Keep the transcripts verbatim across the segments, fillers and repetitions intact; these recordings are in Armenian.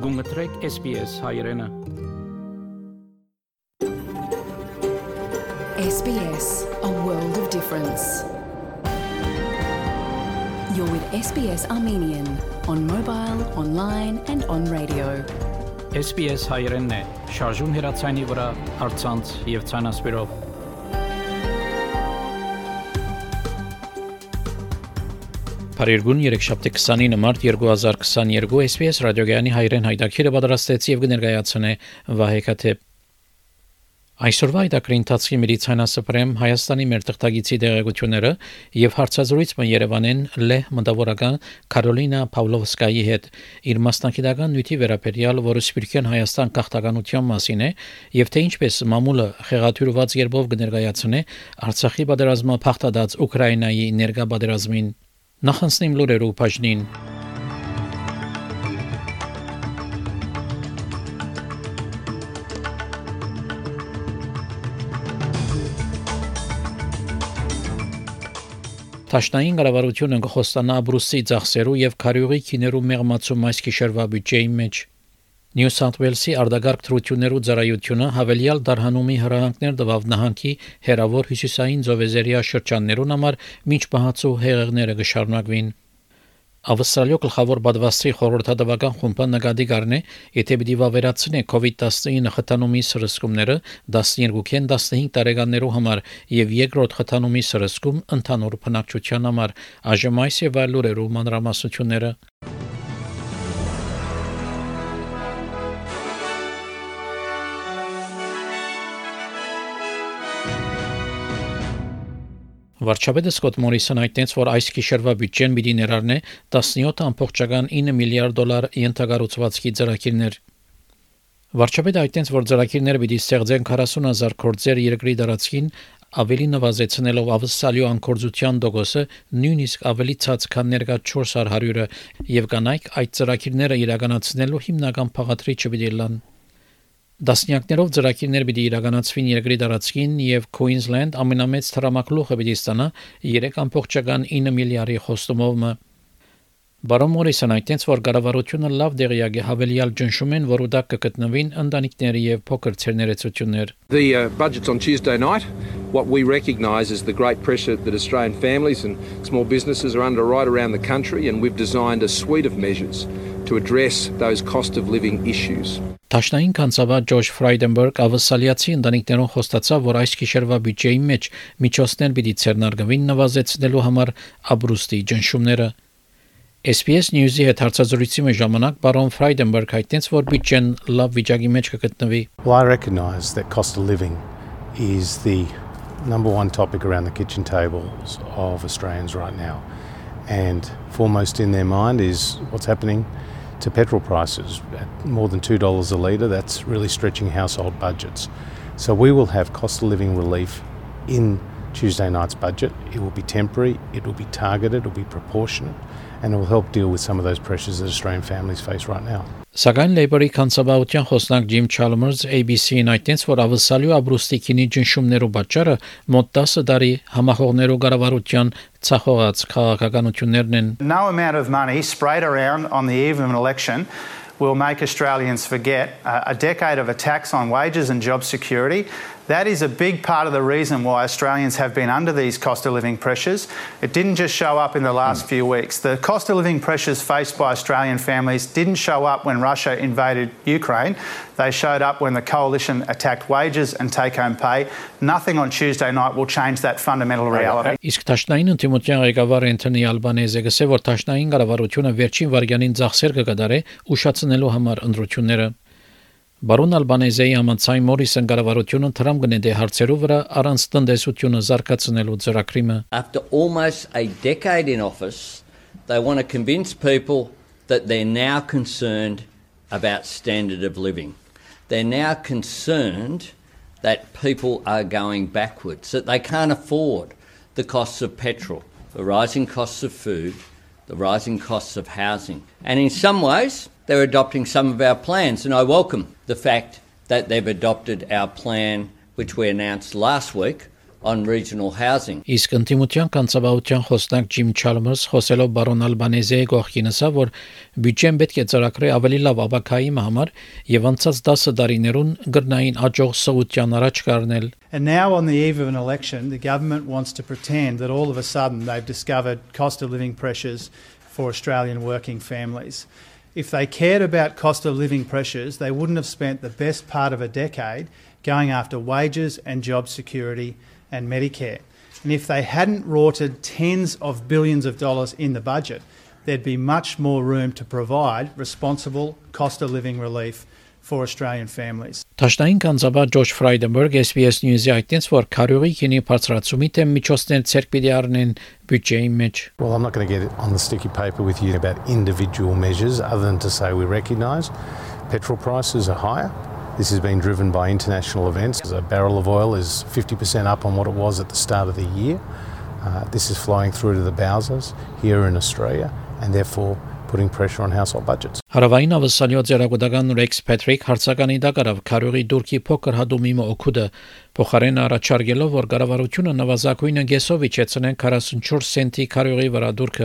Գումտրեք S B S հայրենը։ S B S, a world of difference. You're with S B S Armenian on mobile, online and on radio. S B S հայրենն է, շարժուն հեռացանի վրա, առցանց եւ ցանասպիրով։ Փարիգուն երեքշաբթի քսանինը մարտ երկու հազար քսաներկու S B S ռադիոգյանի հայրեն հայտակիրը պատրաստեց եւ կներկայացնե Վահե Քաթեփ։ Այսօրվա հայտակրի ընթացքի մեդիցինասպրեմ Հայաստանի մեր թղթագիտի դեղեցությունները եւ հարցազրույցը Երևանեն Լեհ մտավորական Կարոլինա Պավլովսկայի հետ իր մասնակցական նյութի վերաբերյալ, որը Սփյուռքյան Հայաստան քաղաքականության մասին է եւ թե ինչպես մամուլը խեղաթյուրված երբով կներկայացնե Արցախի պատերազմը փախտած Ուկրաինայի ներկա պատերազմին։ Նախանցնեմ լուրերով բաժնին։ Տաշնային կառավարությունը կխոստանա Բրուսի ծախսերու եւ քարյուղի քիներու մեղմացում այս գիշերվա բյուջեի մեջ։ Նյու Սաութ Ուելսի արտագաղթ թրություներու ծառայությունը հավելյալ դարհանումի հրահանգներ տվավ նահանգի հերավոր հյուսիսային զովեզերիա շրջաններուն համար, մինչ բահացու հեղեղները կշարունակվին։ Ավստրալիո գլխավոր բադվաստի խորհրդատվական խումբը նկատի կառնե, եթե պիտի վավերացնե COVID nineteen խթանումի սրսկումները տասներկուքեն տասնհինգ տարեկաններու համար եւ երկրորդ խթանումի սրսկում ընդհանուր բնակչության համար, այժմ այս եւ այլ լուրերու մանրամասնությունները։ Վարչապետը Սկոտ Մորիսոն հայտնեց, որ այս գիշերվա բյուջեն պիտի ներառնե տասնյոթ ամբողջական ինը միլիարդ դոլար ենթակառուցվածքի ծրագիրներ։ Վարչապետը հայտնեց, որ ծրագիրները պիտի ստեղծեն քառասուն հազար գործեր երկրի տարածքին, ավելի նվազեցնելով ավստրալիո անկորձության տոկոսը նույնիսկ ավելի ցած քան ներկա չորս հարյուրը եւ կանայք այդ ծրագիրները իրականացնելու հիմնական փաղադրիչը պիտի լան։ Դասնյակներով ծրագիրներ պիտի իրականացվին երկրի տարածքին եւ Քուինզլենդ ամենամեծ թրամակլուխը պիտի ստանա երեք ամբողջական ինը միլիարդի խոստումով։ Բարոն Մորիսոն հայտնեց, որ կառավարությունը լավ դեղյակ է հավելյալ ճնշումեն, որ ուտակ կգտնվին ընտանիքների եւ փոքր ցերներեցություններ։ The uh, budget's on Tuesday night. What we recognise is the great pressure that Australian families and small businesses are under right around the country, and we've designed a suite of measures to address those cost of living issues. Տաշնային կանցավար Ջորջ Ֆրայդենբերգ ավսալիացի ընտանիքներուն խոստացավ, որ այս գիշերվա բյուջեի մեջ միջոցներ պիտի ցերնարգվին նվազեցնելու համար աբրուստի ճնշումները։ S B S News-ի հետ հարցազրույցի ժամանակ բարոն Ֆրայդենբերգ հայտնեց, որ բյուջեն լավ վիճակի մեջ կգտնվի։ Well, I recognise that cost of living is the number one topic around the kitchen tables of Australians right now, and foremost in their mind is what's happening to petrol prices at more than two dollars a litre. That's really stretching household budgets. So we will have cost of living relief in Tuesday night's budget. It will be temporary, it will be targeted, it will be proportionate, and it will help deal with some of those pressures that Australian families face right now. Սակայն Labour-ի կանցաբավության խոսնակ Jim Chalmers A B C-ին այդտենց, որ ավսալիո աբրուստի քինի ճնշումներու պատճառը մոտ տասը տարի համախոհներու կառավարության ցախողած քաղաքականություններն են։ No amount of money sprayed around on the eve of an election will make Australians forget a decade of attacks on wages and job security. That is a big part of the reason why Australians have been under these cost of living pressures. It didn't just show up in the last few weeks. The cost of living pressures faced by Australian families didn't show up when Russia invaded Ukraine. They showed up when the coalition attacked wages and take-home pay. Nothing on Tuesday night will change that fundamental reality. Իսկ Տաշնային ընդդիմության ղեկավար Անթոնի Ալբանեզը գսե, որ Տաշնային կառավարությունը վերջին վարյանին ծախսեր կկատարե ուշացնելու համար ընտրությունները։ Բարոն Ալբանեզեի համաձայն Մորիսոն կառավարությունը Թրամփ գնեդե հարցերու վրա առանց տնտեսությունը զարգացնելու ծրագրիմը։ After almost a decade in office, they want to convince people that they're now concerned about standard of living. They're now concerned that people are going backwards, that they can't afford the costs of petrol, the rising costs of food, the rising costs of housing. And in some ways, they're adopting some of our plans, and I welcome the fact that they've adopted our plan, which we announced last week, on regional housing. Իսկ ընդդիմության կանցաբահության խոսնակ Ջիմ Չալմերս խոսելով բարոն Ալբանեզիի կողքին ասավ, որ բյուջեն պետք է ծրագրի ավելի լավ ապակայի համար եւ անցած տասը տարիներուն գրնային աճող սովության առաջ կառնել. And now on the eve of an election, the government wants to pretend that all of a sudden they've discovered cost of living pressures for Australian working families. If they cared about cost of living pressures, they wouldn't have spent the best part of a decade going after wages and job security and Medicare. And if they hadn't rorted tens of billions of dollars in the budget, there'd be much more room to provide responsible cost of living relief for Australian families. Տաշտային կանցաբար Ջորջ Ֆրայդենբերգ S B S News-ի այդտենց որ քարյուղի քինի բարձրացումի թեմ միջոցներ ցերկ պիտի առնեն բյուջեի մեջ. Well, I'm not going to get on the sticky paper with you about individual measures other than to say we recognise petrol prices are higher. This has been driven by international events. A barrel of oil is fifty percent up on what it was at the start of the year. Uh, this is flowing through to the Bowsers here in Australia and therefore putting pressure on household budgets. Հարավային ավսալյո ձերագուտական Ռեքս Փետրիկ հարցականի դակարավ քարյուղի դուրքի փոքր հադումի օգուտը փոխարեն առաջարկելով որ կառավարությունը նվազագույնը գեսով իջեցնեն քառասունչորս սենտի քարյուղի վրա դուրքը.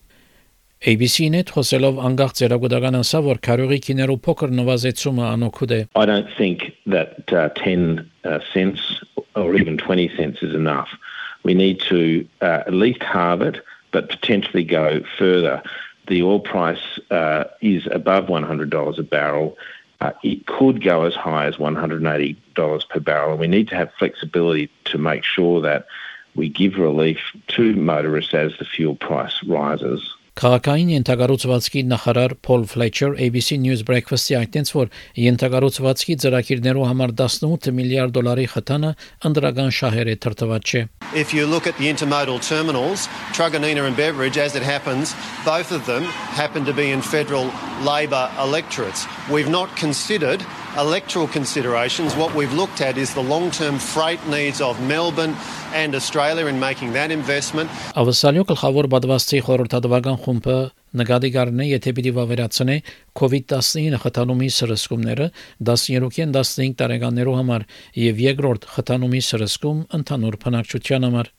A B C-ն հետ խոսելով անգախ ձերագուտական ասավ որ քարյուղի քիներու փոքր նվազեցումը անօգուտ է. I don't think that uh, ten uh, cents or even twenty cents is enough. We need to uh, at least halve it, but potentially go further. The oil price uh, is above one hundred dollars a barrel. Uh, it could go as high as one hundred eighty dollars per barrel. And we need to have flexibility to make sure that we give relief to motorists as the fuel price rises. Քաղաքային ենթակառուցվածքի նախարար Փոլ Ֆլեչեր A B C News Breakfast-ի այդտենց որ ենթակառուցվածքի ծրագիրներու համար տասնութ միլիարդ դոլարի խթանը ընդրական շահեր է թրթված չէ. If you look at the intermodal terminals, Truganina and Beveridge, as it happens, both of them happen to be in federal Labor electorates. We've not considered electoral considerations. What we've looked at is the long-term freight needs of Melbourne and Australia in making that investment. Ավսալյո գլխավոր բադվաստի խորհրդատվական խումբը նկատի կառնե եթե պիտի վավերացնե COVID nineteen խթանումի սրսկումները տասներկու տասնհինգ տարեկաններու համար եւ երկրորդ խթանումի սրսկում ընդհանուր բնակչության համար.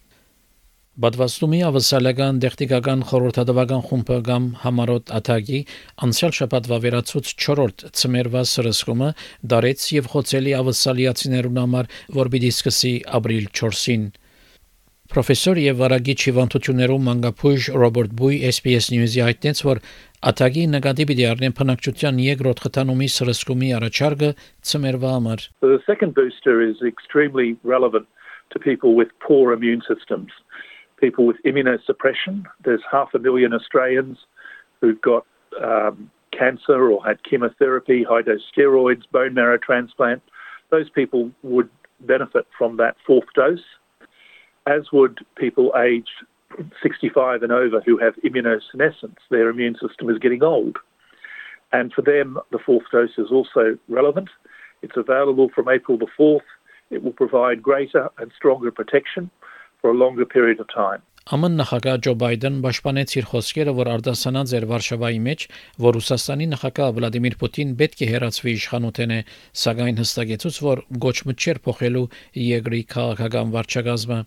Բադվաստումի ավսալական տեխնիկական խորհրդատվական խումբը կամ համարոտ աթագի անցյալ շաբաթ վավերացուց չորրորդ ծմերվա սրսկումը դարեց եւ խոցելի ավսալիացիներուն համար որ պիտի սկսի ապրիլ չորսին. Պրոֆեսոր եւ վարագիչ հիվանդություններու մանգապույժ Ռոբերտ Բույ S B S News-ի այդտենց որ աթագի նկատի պիտի առնեն բնակչության երկրորդ խթանումի սրսկումի առաջարկը ծմերվա համար. The second booster is extremely relevant to people with poor immune systems. People with immunosuppression. There's half a million Australians who've got um, cancer or had chemotherapy, high-dose steroids, bone marrow transplant. Those people would benefit from that fourth dose, as would people aged sixty-five and over who have immunosenescence. Their immune system is getting old. And for them, the fourth dose is also relevant. It's available from April the fourth. It will provide greater and stronger protection for a longer period of time. Աման նախագահ Ջո Բայդեն պաշտպանեց իր խոսքերը, որ արտասանած էր Վարշավայի մեջ, որ Ռուսաստանի նախագահ Վլադիմիր Պուտին պետք է հեռացվի իշխանութեն է, սակայն հստակեցուց, որ գոչմը չէր փոխելու երկրի քաղաքական վարչակազմը.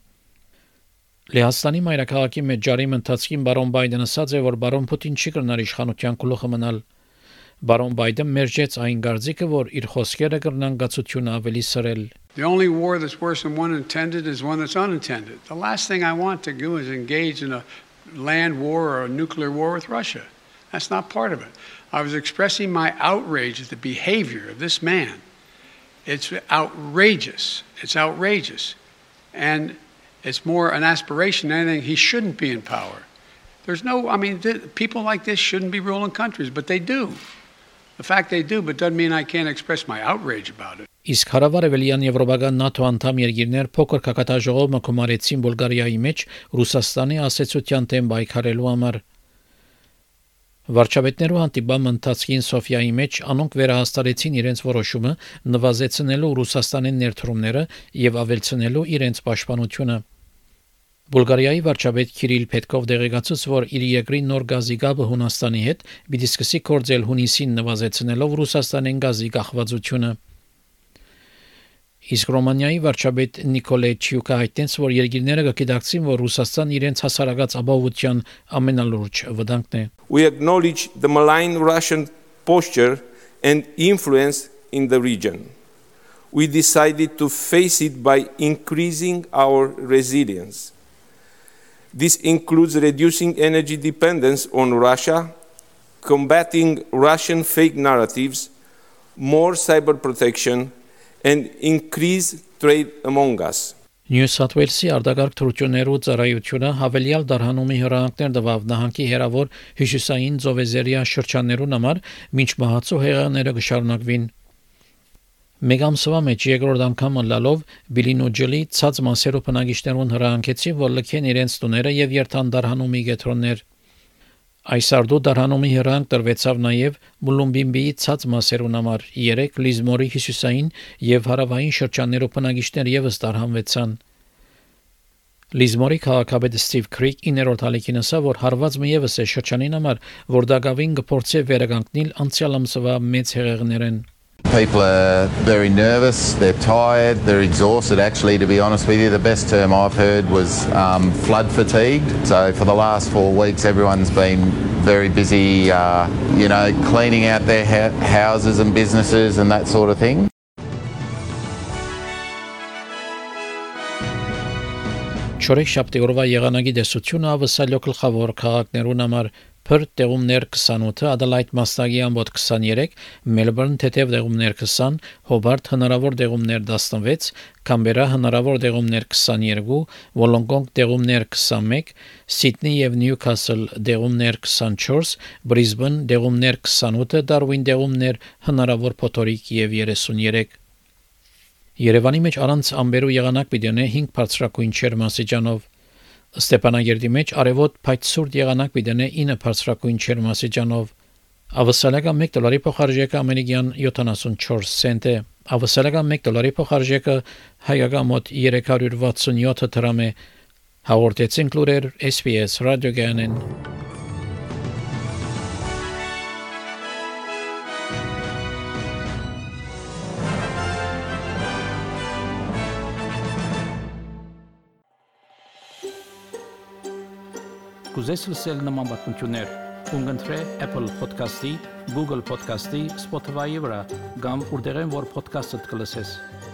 Լեհաստանի մայրաքաղաքի մեջ ջարի ընթացքին բարոն Բայդեն ասաց է, որ բարոն Պուտին չի կրնար իշխանության գլուխը մնալ. Բարոն Բայդեն մերժեց այն գարձիկը, որ իր խոսքերը կրնան գացությունը ավելի սրել. The only war that's worse than one intended is one that's unintended. The last thing I want to do is engage in a land war or a nuclear war with Russia. That's not part of it. I was expressing my outrage at the behavior of this man. It's outrageous. It's outrageous. And it's more an aspiration than anything. He shouldn't be in power. There's no, I mean, th- people like this shouldn't be ruling countries, but they do. The fact they do, but doesn't mean I can't express my outrage about it. Իսկ հարավարևելյան Եվրոպական ՆԱՏՕ անդամ երկիրներ փոքր կակատաժողով մկումարեցին Բուլղարիայի մեջ Ռուսաստանի ասեցության դեմ պայքարելու համար. Վարչապետներու հանդիպման ընթացքին Սոֆիայի մեջ անոնք վերահաստատեցին իրենց որոշումը նվազեցնելու Ռուսաստանի ներդրումները եւ ավելցնելու իրենց պաշտպանությունը. Բուլղարիայի վարչապետ Քիրիլ Պետկով դեղեկացուց, որ իր երկրի նոր գազի գաբը Հունաստանի հետ պիտի սկսի գործել հունիսին նվազեցնելով Ռուսաստանեն գազի կախվածությունը. Իսկ Ռոմանիայի վարչապետ Նիկոլե Չյուկը հայտնեց, որ երկիրները կգիտակցին, որ Ռուսաստան իրենց հասարակած ապահովության ամենալուրջ վտանգն է. We acknowledge the malign Russian posture and influence in the region. We decided to face it by increasing our resilience. This includes reducing energy dependence on Russia, combating Russian fake narratives, more cyber protection, and increased trade among us. Նյու Սաթ Ուելսի արտագաղթ թռչուններու ծառայությունը հավելյալ դարհանումի հրահանգներ տվավ նահանգի հերավոր հյուսիսային ծովեզերիա շրջաններուն համար, մինչ մահացու հեղեղները կշարունակվին։ Մեկ ամսվա մեջ երկրորդ անգամը լալով Բիլինոջելի ցած մասերով բնակիչներուն հրահանգեցի, որ լքեն իրենց տուները եւ երթան դարհանումի գետրոններ։ Այս արդու դարհանումի հրահանգ տրվեցավ նաև Մուլումբիմբիի ցած մասերուն համար, երեք Լիզմորի հյուսիսային եւ հարավային շրջաններով բնակիչներ եւս դարհանվեցան։ Լիզմորի քաղաքապետ Ստիվ Քրիկ իներորդ հալիքին ասա, որ հարվածը եւս է շրջանին համար, որ դակավին կփորձի վերականգնել անցյալ ամսվա մեծ հեղեղներն։ People are very nervous, they're tired, they're exhausted actually, to be honest with you. The best term I've heard was um, flood fatigued. So for the last four weeks everyone's been very busy, uh, you know, cleaning out their ha- houses and businesses and that sort of thing. Չորեքշաբթի օրվա եղանակի դեսությունը ավսալյո գլխավոր քաղաքներուն համար Perth տեղումներ քսանութ, Adelaide մաստագի ամբոտ քսաներեք, Melbourne թեթև տեղումներ քսան, Hobart հնարավոր տեղումներ տասնվեց, Canberra հնարավոր տեղումներ քսաներկու, Wollongong տեղումներ քսանմեկ, Sydney եւ Newcastle տեղումներ քսանչորս, Brisbane տեղումներ քսանութ, Darwin տեղումներ հնարավոր փոթորիկ եւ երեսուներեք։ Երևանի մեջ առանց ամբերու եղանակ պիտի ունենա հինգ բարձրակույն ջերմաստիճանով։ Ստեփանագերդի մեջ արևոտ փայտսուրտ եղանակ պիտի ունենա ինը բարձրակույն ջերմաստիճանով։ Ավսալական մեկ դոլարի փոխարժեքը ամերիկյան յոթանասունչորս سنت է։ Ավսալական մեկ դոլարի փոխարժեքը հայկական մոտ երեք հարյուր վաթսունյոթ դրամ է։ Հաղորդեցին լուրեր S B S ռադիոգյանեն։ Կուզես լսել նման բանություններ, կընտրե Apple Podcast-ի, Google Podcast-ի, Spotify-ի վրա, կամ որտեղեն որ podcast-ը կլսես։